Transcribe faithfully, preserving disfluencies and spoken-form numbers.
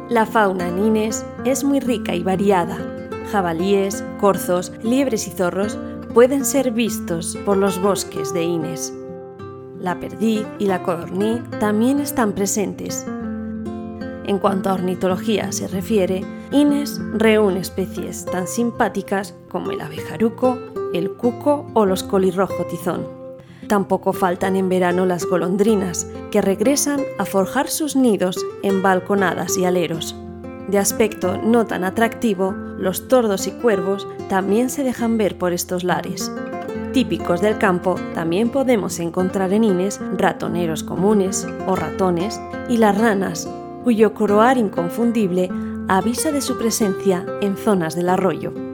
La fauna en Ines es muy rica y variada. Jabalíes, corzos, liebres y zorros pueden ser vistos por los bosques de Ines. La perdiz y la codorniz también están presentes. En cuanto a ornitología se refiere, Ines reúne especies tan simpáticas como el abejaruco, el cuco o los colirrojo tizón. Tampoco faltan en verano las golondrinas, que regresan a forjar sus nidos en balconadas y aleros. De aspecto no tan atractivo, los tordos y cuervos también se dejan ver por estos lares. Típicos del campo, también podemos encontrar en Ines ratoneros comunes o ratones y las ranas, cuyo coroar inconfundible avisa de su presencia en zonas del arroyo.